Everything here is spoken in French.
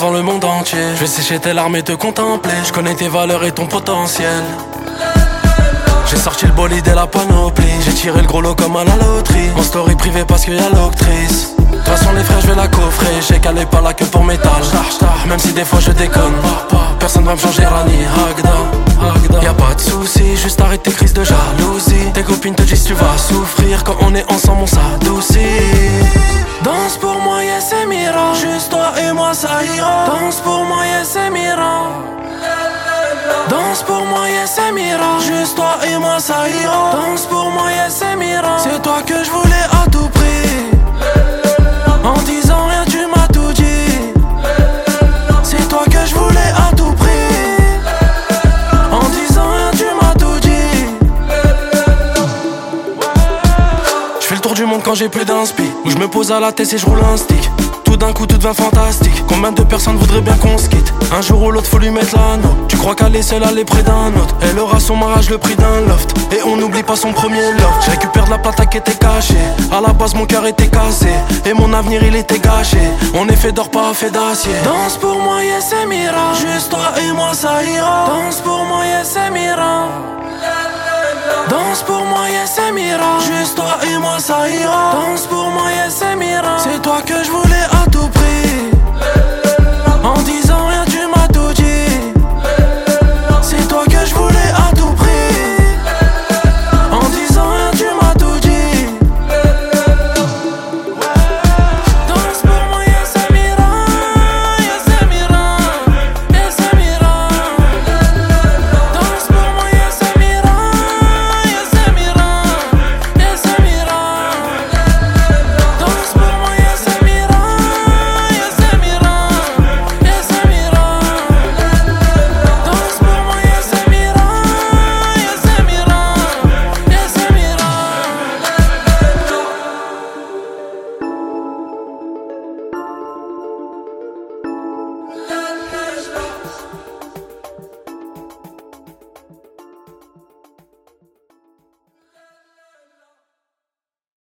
devant le monde entier. Je vais sécher tes larmes et te contempler. Je connais tes valeurs et ton potentiel. J'ai sorti le bolide et la panoplie. J'ai tiré le gros lot comme à la loterie. En story privée parce qu'il y a l'octrice. De toute façon les frères je vais la coffrer. J'ai calé pas la queue pour métal. Même si des fois je déconne. Personne va me changer Rani Hagda. Y'a pas de soucis, juste arrête tes crises de jalousie. Tes copines te disent tu vas souffrir. Quand on est ensemble on s'adoucit. Danse pour moi yes c'est mira. Juste toi et moi ça ira. Danse pour moi yes c'est mira. Danse pour moi yes c'est mira. Juste toi et moi ça ira. Danse pour moi yes c'est mira. C'est toi que je voulais à tout prix. En disant rien tu m'as tout dit. C'est toi que je voulais à tout prix. En disant rien tu m'as tout dit. Je fais le tour du monde quand j'ai plus d'inspi. Où je me pose à la tête et je roule un stick. Tout d'un coup tout devient fantastique. Combien de personnes voudraient bien qu'on se quitte? Un jour ou l'autre faut lui mettre l'anneau. Tu crois qu'elle est seule, elle est près d'un autre. Elle aura son mariage le prix d'un loft. Et on n'oublie pas son premier loft. Je récupère de la plata qui était cachée. À la base mon cœur était cassé. Et mon avenir il était gâché. On est fait d'or pas fait d'acier. Danse pour moi yes c'est mira. Juste toi et moi ça ira. Danse pour moi yes c'est mira. Danse pour moi yes c'est mira. Juste toi et moi ça ira. Danse pour moi yes c'est mira. C'est toi que je voulais à tout prix.